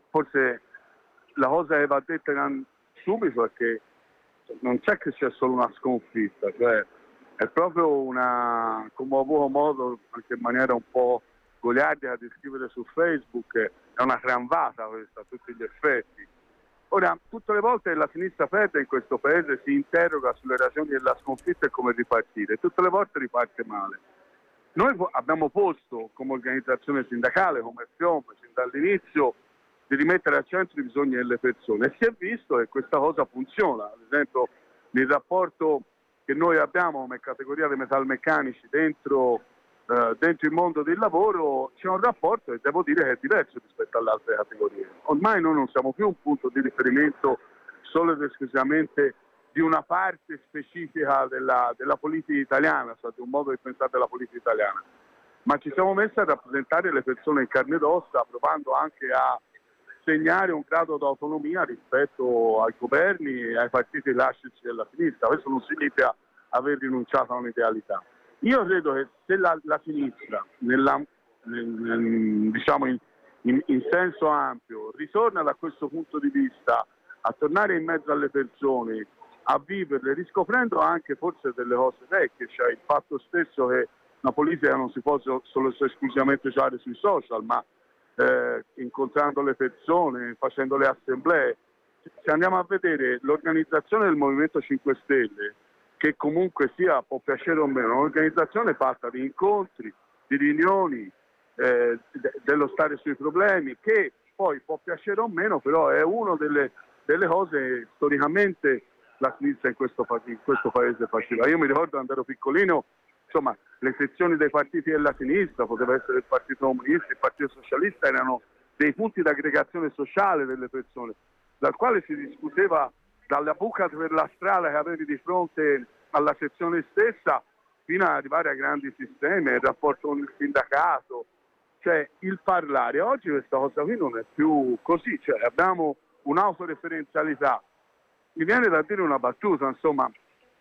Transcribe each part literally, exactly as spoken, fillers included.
forse la cosa che va detta subito è che non c'è che c'è solo una sconfitta, cioè è proprio una, come ho avuto modo anche in maniera un po' goliardica di scrivere su Facebook, è una tramvata questa a tutti gli effetti. Ora, tutte le volte che la sinistra perde in questo paese si interroga sulle ragioni della sconfitta e come ripartire, tutte le volte riparte male. Noi abbiamo posto come organizzazione sindacale, come F I O M, sin dall'inizio, di rimettere al centro i bisogni delle persone e si è visto che questa cosa funziona. Ad esempio, nel rapporto che noi abbiamo come categoria dei metalmeccanici dentro, eh, dentro il mondo del lavoro, c'è un rapporto che devo dire che è diverso rispetto alle altre categorie. Ormai noi non siamo più un punto di riferimento solo ed esclusivamente di una parte specifica della, della politica italiana, cioè di un modo di pensare della politica italiana, ma ci siamo messi a rappresentare le persone in carne ed ossa, provando anche a segnare un grado di autonomia rispetto ai governi e ai partiti classici della sinistra. Questo non significa aver rinunciato a un'idealità. Io credo che se la, la sinistra, nella, nel, nel, diciamo in, in, in senso ampio, ritorna da questo punto di vista a tornare in mezzo alle persone, a viverle, riscoprendo anche forse delle cose vecchie, cioè il fatto stesso che una politica non si può solo esclusivamente usare sui social, ma Eh, incontrando le persone, facendo le assemblee. Se andiamo a vedere l'organizzazione del Movimento cinque Stelle, che comunque sia, può piacere o meno, un'organizzazione fatta di incontri, di riunioni, eh, de- dello stare sui problemi, che poi può piacere o meno, però è una delle, delle cose storicamente la sinistra in questo, in questo paese faceva. Io mi ricordo quando ero piccolino, insomma, le sezioni dei partiti della sinistra, poteva essere il Partito Comunista, il Partito Socialista, erano dei punti di aggregazione sociale delle persone, dal quale si discuteva dalla buca per la strada che avevi di fronte alla sezione stessa fino ad arrivare ai grandi sistemi, il rapporto con il sindacato, cioè il parlare. Oggi questa cosa qui non è più così, cioè abbiamo un'autoreferenzialità. Mi viene da dire una battuta, insomma,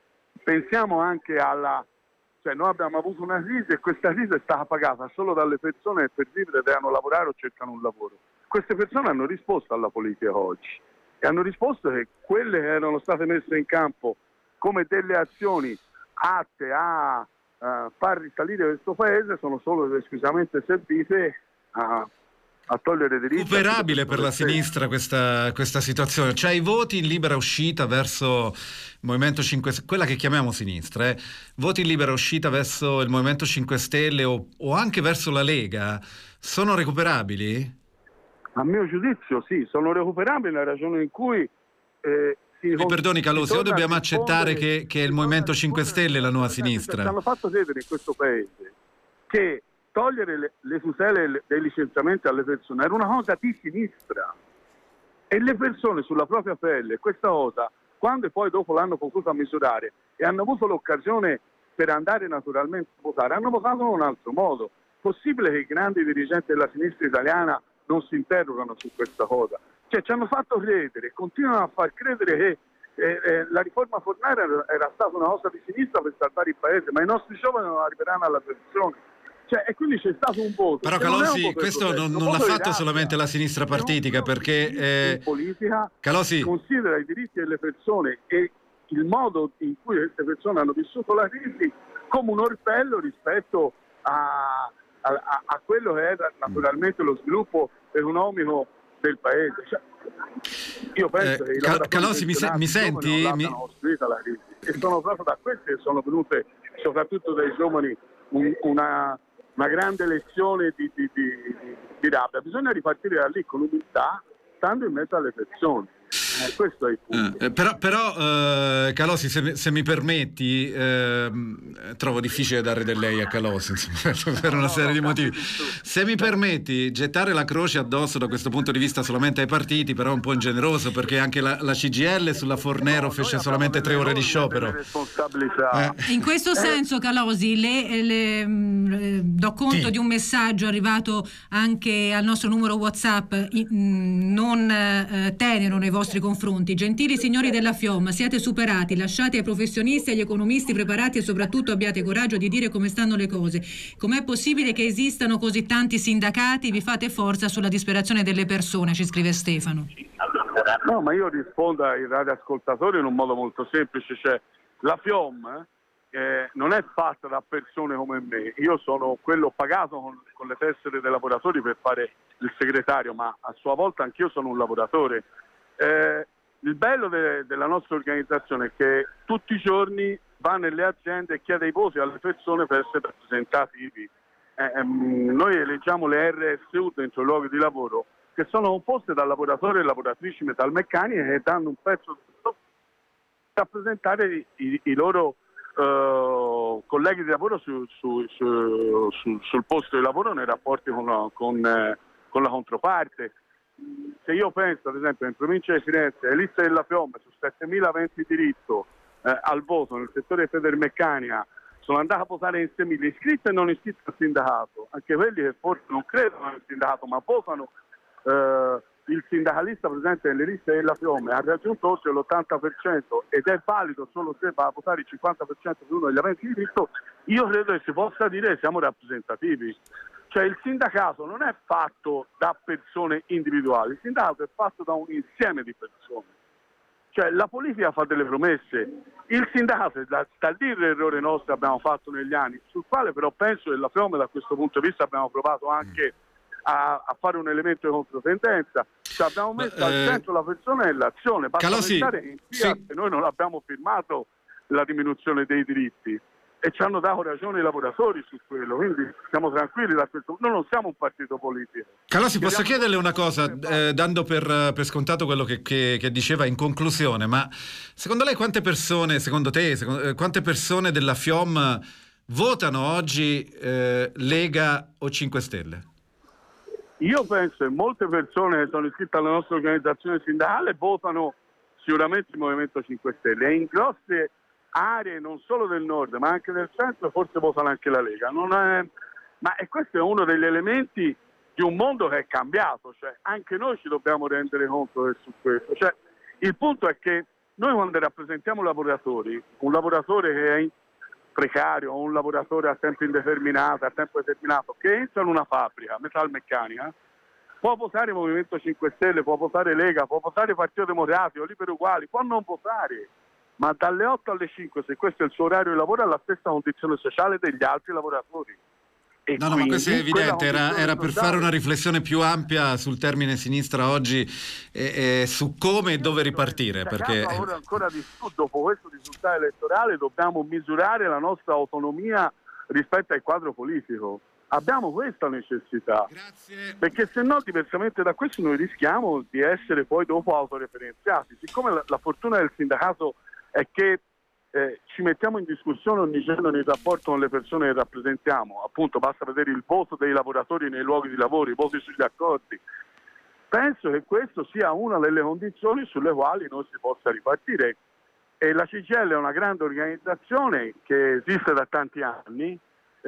pensiamo anche alla... Cioè, noi abbiamo avuto una crisi e questa crisi è stata pagata solo dalle persone che per vivere devono lavorare o cercano un lavoro. Queste persone hanno risposto alla politica oggi e hanno risposto che quelle che erano state messe in campo come delle azioni atte a uh, far risalire questo paese sono solo ed esclusivamente servite a, a togliere diritti. Recuperabile per la sinistra questa, questa situazione, cioè i voti in libera uscita verso il Movimento cinque Stelle, quella che chiamiamo sinistra, eh, voti in libera uscita verso il Movimento cinque Stelle o, o anche verso la Lega, sono recuperabili? A mio giudizio sì, sono recuperabili nella ragione in cui eh, si Mi perdoni Calosi, o dobbiamo accettare che, che è il Movimento cinque Stelle la nuova sinistra? Ci hanno fatto credere in questo paese che togliere le, le tutele dei licenziamenti alle persone era una cosa di sinistra e le persone sulla propria pelle questa cosa, quando poi dopo l'hanno potuta misurare e hanno avuto l'occasione per andare naturalmente a votare, hanno votato in un altro modo. Possibile che i grandi dirigenti della sinistra italiana non si interrogano su questa cosa? Cioè ci hanno fatto credere, continuano a far credere che eh, eh, la riforma Fornero era, era stata una cosa di sinistra per salvare il paese, ma i nostri giovani non arriveranno alla pensione. Cioè, e quindi c'è stato un voto. Però Calosi, questo non, non l'ha fatto solamente la sinistra partitica, perché eh, in politica Calosi considera i diritti delle persone e il modo in cui queste persone hanno vissuto la crisi come un orpello rispetto a, a, a quello che era naturalmente lo sviluppo economico del paese. Cioè, io penso eh, che i Cal- Calosi, mi, se- mi senti? non Mi... costruita la crisi e sono proprio da queste che sono venute soprattutto dai giovani un, una una grande lezione di, di, di, di rabbia. Bisogna ripartire da lì con umiltà, stando in mezzo alle persone. Eh, questo è il punto. Eh, però, però eh, Calosi, se, se mi permetti, eh, trovo difficile dare del lei a Calosi, insomma, per una serie di motivi. Se mi permetti, gettare la croce addosso da questo punto di vista solamente ai partiti, però è un po' ingeneroso, perché anche la, la C G I L sulla Fornero fece solamente tre ore di sciopero. Eh. In questo senso, Calosi, le, le, le, do conto sì. di un messaggio arrivato anche al nostro numero WhatsApp, non eh, tenero nei vostri confronti. Gentili signori della FIOM, siate superati, lasciate ai professionisti e agli economisti preparati e soprattutto abbiate coraggio di dire come stanno le cose. Com'è possibile che esistano così tanti sindacati? Vi fate forza sulla disperazione delle persone, ci scrive Stefano. No, ma io rispondo ai radioascoltatori in un modo molto semplice, cioè la FIOM eh, non è fatta da persone come me, io sono quello pagato con, con le tessere dei lavoratori per fare il segretario, ma a sua volta anch'io sono un lavoratore. Eh, il bello de, della nostra organizzazione è che tutti i giorni va nelle aziende e chiede i voti alle persone per essere rappresentativi. Eh, ehm, noi eleggiamo le R S U dentro i luoghi di lavoro che sono composte da lavoratori e lavoratrici metalmeccaniche che danno un pezzo per rappresentare i, i loro uh, colleghi di lavoro su, su, su, su, sul posto di lavoro nei rapporti con, con, eh, con la controparte. Se io penso, ad esempio, in provincia di Firenze, le liste della FIOM su settemila aventi diritto eh, al voto nel settore federmeccanica sono andati a votare in seimila iscritti e non iscritti al sindacato, anche quelli che forse non credono al sindacato ma votano. Uh, il sindacalista presente nelle liste della FIOM ha raggiunto oltre l'ottanta per cento ed è valido solo se va a votare il cinquanta per cento di uno degli aventi diritto, io credo che si possa dire che siamo rappresentativi. Cioè il sindacato non è fatto da persone individuali, il sindacato è fatto da un insieme di persone. Cioè la politica fa delle promesse, il sindacato sta a dire l'errore nostro che abbiamo fatto negli anni, sul quale però penso che la FIOM da questo punto di vista abbiamo provato anche A, a fare un elemento di controtendenza, cioè abbiamo messo al centro eh, la persona e l'azione. Basta pensare in Fiat, sì. Noi non abbiamo firmato la diminuzione dei diritti e ci hanno dato ragione i lavoratori su quello, quindi siamo tranquilli da questo. Noi non siamo un partito politico. Calosi, posso chiederle una cosa, eh, dando per, per scontato quello che, che, che diceva in conclusione, ma secondo lei quante persone, secondo te, secondo, quante persone della FIOM votano oggi eh, Lega o cinque Stelle? Io penso che molte persone che sono iscritte alla nostra organizzazione sindacale votano sicuramente il Movimento cinque Stelle e in grosse aree non solo del nord ma anche del centro forse votano anche la Lega. Non è... Ma e questo è uno degli elementi di un mondo che è cambiato, cioè anche noi ci dobbiamo rendere conto su questo. Cioè, il punto è che noi quando rappresentiamo lavoratori, un lavoratore che è in precario o un lavoratore a tempo indeterminato, a tempo determinato, che entra in una fabbrica metalmeccanica, può votare Movimento cinque Stelle, può votare Lega, può votare Partito Democratico, Liberi Uguali, può non votare, ma dalle otto alle cinque, se questo è il suo orario di lavoro, ha la stessa condizione sociale degli altri lavoratori. E no, no, ma questo è evidente, era, era per fare una riflessione più ampia sul termine sinistra oggi e, e su come e dove ripartire. Perché ora ancora di più, dopo questo risultato elettorale, dobbiamo misurare la nostra autonomia rispetto al quadro politico. Abbiamo questa necessità. Grazie. Perché se no, diversamente da questo, noi rischiamo di essere poi dopo autoreferenziati. Siccome la, la fortuna del sindacato è che Eh, ci mettiamo in discussione ogni giorno nel rapporto con le persone che rappresentiamo, appunto basta vedere il voto dei lavoratori nei luoghi di lavoro, i voti sugli accordi. Penso che questo sia una delle condizioni sulle quali non si possa ripartire e la C G I L è una grande organizzazione che esiste da tanti anni,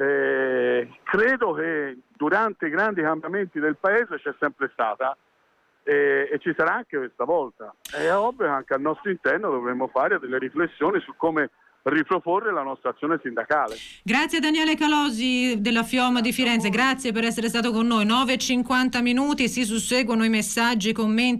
eh, credo che durante i grandi cambiamenti del paese c'è sempre stata E, e ci sarà anche questa volta. È ovvio che anche al nostro interno dovremmo fare delle riflessioni su come riproporre la nostra azione sindacale. Grazie a Daniele Calosi della FIOM di Firenze, grazie per essere stato con noi. nove e cinquanta minuti, si susseguono i messaggi, i commenti.